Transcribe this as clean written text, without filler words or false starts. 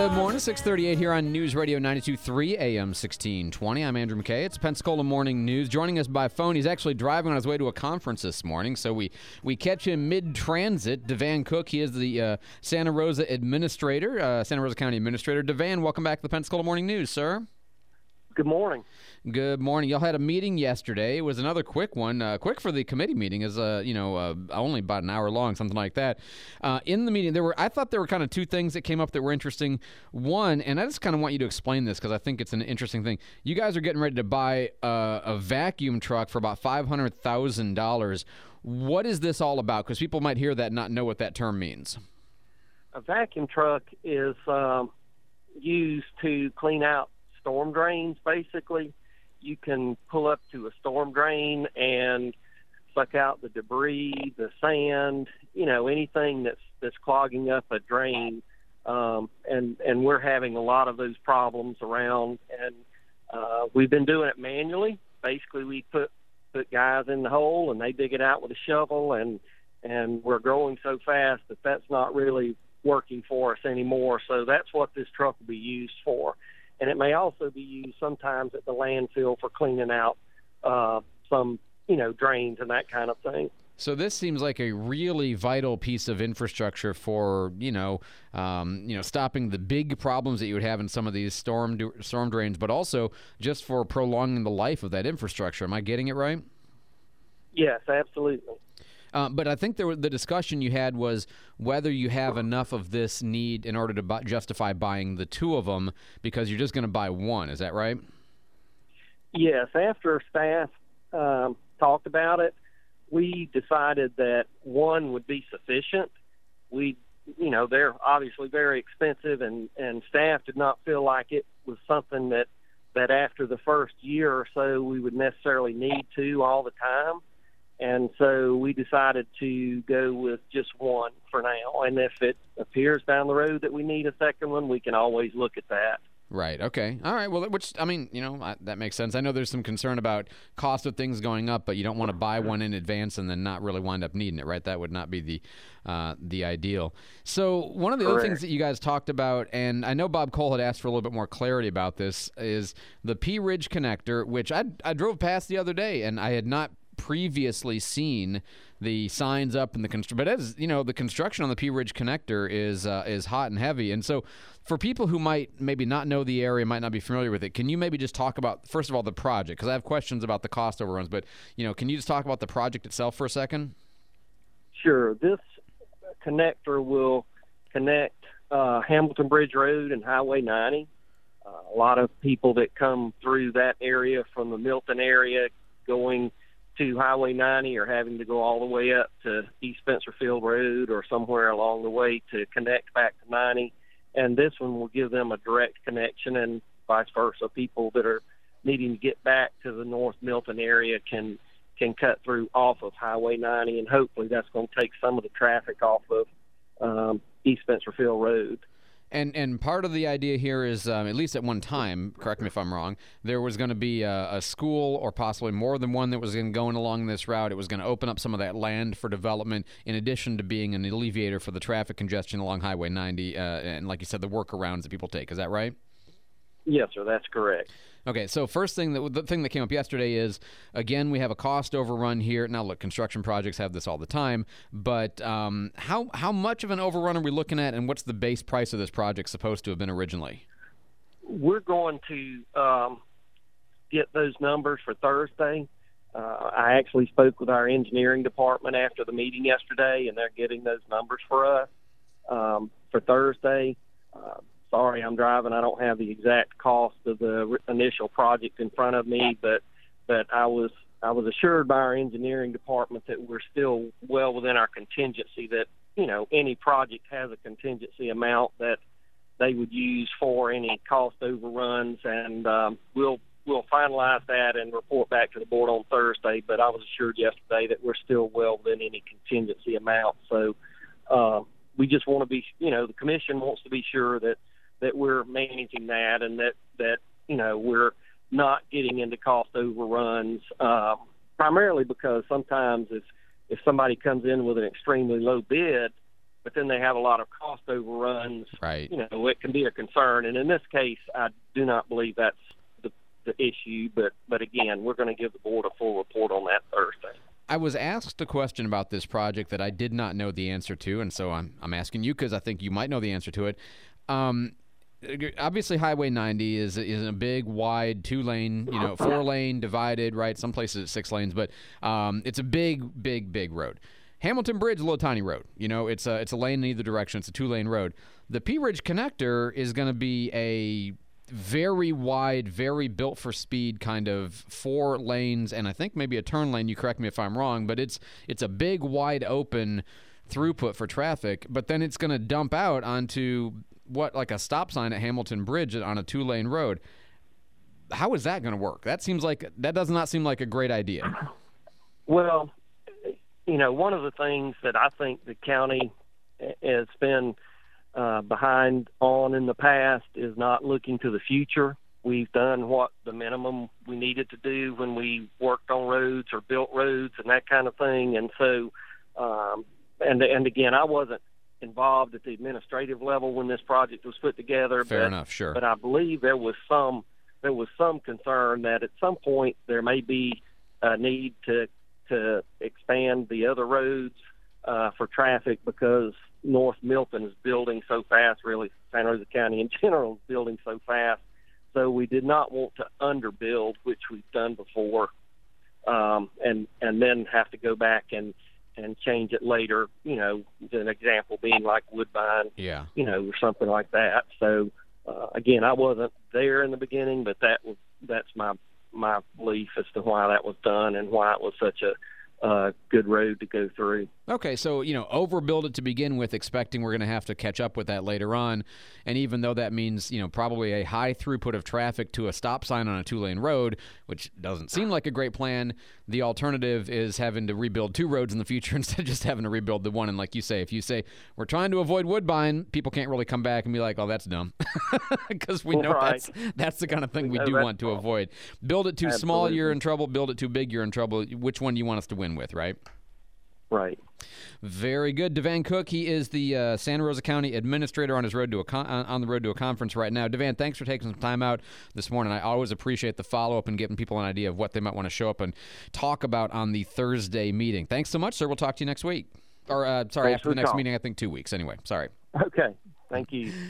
Good morning, 6:38 here on News Radio 92.3 AM 1620. I'm Andrew McKay. It's Pensacola Morning News. Joining us by phone, he's actually driving on his way to a conference this morning, so we catch him mid-transit. Devan Cook, he is the Santa Rosa administrator, Santa Rosa County administrator. Devan, welcome back to the Pensacola Morning News, sir. Good morning. Good morning. Y'all had a meeting yesterday. It was another quick one. Quick for the committee meeting, is only about an hour long, something like that. In the meeting, I thought there were kind of two things that came up that were interesting. One, and I just kind of want you to explain this because I think it's an interesting thing. You guys are getting ready to buy a vacuum truck for about $500,000. What is this all about? Because people might hear that and not know what that term means. A vacuum truck is used to clean out storm drains, basically. You can pull up to a storm drain and suck out the debris, the sand, anything that's clogging up a drain. And we're having a lot of those problems around. And we've been doing it manually. Basically, we put guys in the hole and they dig it out with a shovel, and we're growing so fast that that's not really working for us anymore. So that's what this truck will be used for. And it may also be used sometimes at the landfill for cleaning out some, drains and that kind of thing. So this seems like a really vital piece of infrastructure for, stopping the big problems that you would have in some of these storm drains, but also just for prolonging the life of that infrastructure. Am I getting it right? Yes, absolutely. But I think the discussion you had was whether you have enough of this need in order to justify buying the two of them, because you're just going to buy one. Is that right? Yes. After staff talked about it, we decided that one would be sufficient. They're obviously very expensive, and staff did not feel like it was something that after the first year or so we would necessarily need to all the time. And so we decided to go with just one for now. And if it appears down the road that we need a second one, we can always look at that. Right. Okay. All right. Well, that makes sense. I know there's some concern about cost of things going up, but you don't want to buy one in advance and then not really wind up needing it, right? That would not be the ideal. So one of the other things that you guys talked about, and I know Bob Cole had asked for a little bit more clarity about this, is the Pea Ridge connector, which I drove past the other day, and I had not previously seen the signs up in the but as you know, the construction on the Pea Ridge connector is hot and heavy. And so for people who might maybe not know the area, might not be familiar with it, can you maybe just talk about, first of all, the project? Because I have questions about the cost overruns, but can you just talk about the project itself for a second? Sure. This connector will connect Hamilton Bridge Road and Highway 90. A lot of people that come through that area from the Milton area going to Highway 90 or having to go all the way up to East Spencerfield Road or somewhere along the way to connect back to 90. And this one will give them a direct connection, and vice versa. People that are needing to get back to the North Milton area can cut through off of Highway 90, and hopefully that's going to take some of the traffic off of East Spencerfield Road. And part of the idea here is, at least at one time, correct me if I'm wrong, there was going to be a school or possibly more than one that was going along this route. It was going to open up some of that land for development in addition to being an alleviator for the traffic congestion along Highway 90 and, like you said, the workarounds that people take. Is that right? Yes, sir, that's correct. Okay, so the thing that came up yesterday is, again, we have a cost overrun here. Now, look, construction projects have this all the time, but how much of an overrun are we looking at, and what's the base price of this project supposed to have been originally? We're going to get those numbers for Thursday. I actually spoke with our engineering department after the meeting yesterday, and they're getting those numbers for us for Thursday. Sorry, I'm driving. I don't have the exact cost of the initial project in front of me, but I was assured by our engineering department that we're still well within our contingency, that any project has a contingency amount that they would use for any cost overruns, and we'll finalize that and report back to the board on Thursday. But I was assured yesterday that we're still well within any contingency amount. So we just want to be, the commission wants to be sure that we're managing that, and that we're not getting into cost overruns, primarily because sometimes if somebody comes in with an extremely low bid, but then they have a lot of cost overruns. Right. You know, it can be a concern. And in this case, I do not believe that's the issue. But again, we're going to give the board a full report on that Thursday. I was asked a question about this project that I did not know the answer to, and so I'm asking you because I think you might know the answer to it. Obviously, Highway 90 is a big, wide, 2-lane, 4-lane divided, right? Some places it's 6 lanes, but it's a big road. Hamilton Bridge is a little tiny road. It's a lane in either direction. It's a 2-lane road. The Pea Ridge Connector is going to be a very wide, very built for speed kind of 4 lanes, and I think maybe a turn lane. You correct me if I'm wrong, but it's a big, wide open throughput for traffic. But then it's going to dump out onto like a stop sign at Hamilton Bridge on a 2-lane road. How is that going to work? That does not seem like a great idea. Well, one of the things that I think the county has been behind on in the past is not looking to the future. We've done what the minimum we needed to do when we worked on roads or built roads and that kind of thing. And so, and again, I wasn't involved at the administrative level when this project was put together. Fair enough, sure. But I believe there was some concern that at some point there may be a need to expand the other roads for traffic because North Milton is building so fast, really Santa Rosa County in general is building so fast. So we did not want to underbuild, which we've done before, and then have to go back and change it later, an example being like Woodbine, or something like that. So, again, I wasn't there in the beginning, but that's my belief as to why that was done and why it was such a good road to go through. Okay, so, overbuild it to begin with, expecting we're going to have to catch up with that later on. And even though that means, probably a high throughput of traffic to a stop sign on a 2-lane road, which doesn't seem like a great plan, the alternative is having to rebuild 2 roads in the future instead of just having to rebuild the one. And like you say, if you say, we're trying to avoid Woodbine, people can't really come back and be like, oh, that's dumb. Because we know that's the kind of thing we do want to avoid. Build it too small, you're in trouble. Build it too big, you're in trouble. Which one do you want us to win with, right? Right. Very good. Devan Cook, he is the Santa Rosa County Administrator on his road to on the road to a conference right now. Devan, thanks for taking some time out this morning. I always appreciate the follow-up and giving people an idea of what they might want to show up and talk about on the Thursday meeting. Thanks so much, sir. We'll talk to you next week. Or, after the next meeting, I think 2 weeks. Anyway, sorry. Okay. Thank you.